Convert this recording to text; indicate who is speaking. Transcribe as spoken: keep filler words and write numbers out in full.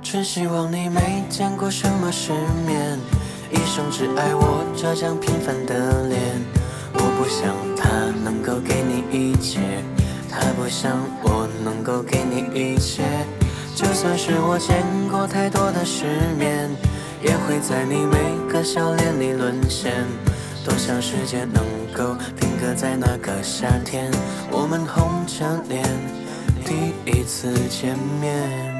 Speaker 1: 只希望你没见过什么世面，一生只爱我这张平凡的脸。我不想他能够给你一切，他不想我能够给你一切。就算是我见过太多的世面，也会在你每个笑脸里沦陷。多想世界能够定格在那个夏天，我们红着脸第一次见面。